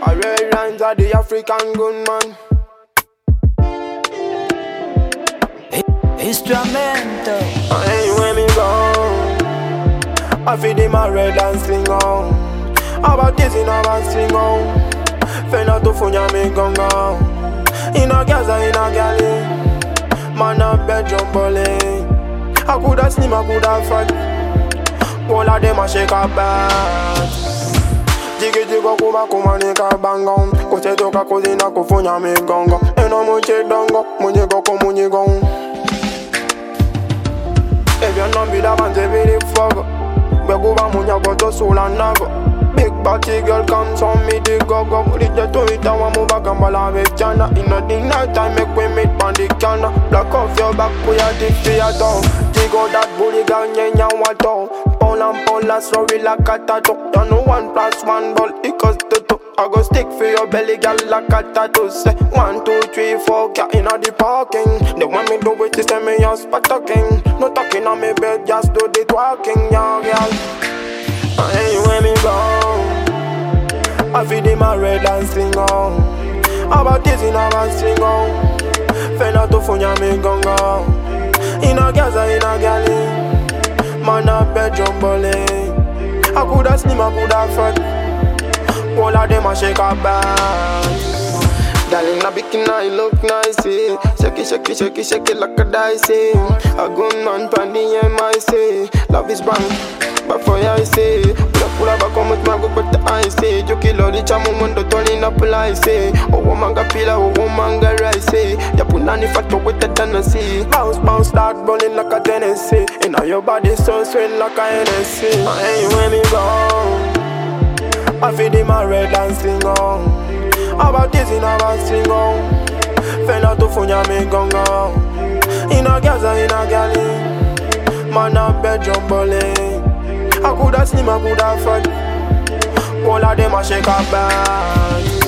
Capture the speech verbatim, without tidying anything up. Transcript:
I red lines are the African gunman. Instrumento. Anywhere me go, I feed him a red and sling on. About this in a band sling on. Fena to funya me gonga. In a Gaza, in a galley. Man a bedroom bully. I coulda slim, I coulda fat. All of them a shake a bat. Jiggy jigga kuma kuma nika bangong. Koche toka kozina kufunya me gonga. Eno munche dongo, munye goko munye gong. If you're not be that man, say be the fuck. We go back, munya go to soul and nago. Big body girl comes on me, the go go. Put it to it, I want move back and ball with Jana. In the night time, make we meet on the canna. Block off your back, we are the fear dog. Jiggo that bully gang, yeah, wato. Paul and Paul, that's sorry like a tattoo. You know one plus one ball, equals to two. I go stick for your belly, girl, like a tattoo. Say one, two, three, four, get in the parking. They want me do it, just me just for talking. No talking on me bed, just do the talking, yeah, girl. Anywhere me go, I feed him a red and sling on. About this in a band sling on. Fena to funya me gonga. In a Gaza, in a galley. Man a bedroom bully. I coulda slim, I coulda fat. All of them a shake a band. Darling, a bikini, look nice, eh. Shake it, shake it, shake it, shake it like a dice, eh. A gunman pan the M I C. Love is bang, but for you I say. Pull up, pull up, I come with my good, but the I say. You kill all the chamu mundo, turning up like say. Oh, woman got pila, oh, woman got rice, eh. Ya put on the fat with the Tennessee. Bounce, bounce, start rolling like a Tennessee. And now your body so sweet like a N S C. Anywhere me go, I feed him a red and sling on. About this in a band sling on. Fena to funya me gonga. In a Gaza, in a galley. Man a bedroom bully. I coulda slim, I coulda fat. All of them a shake a band.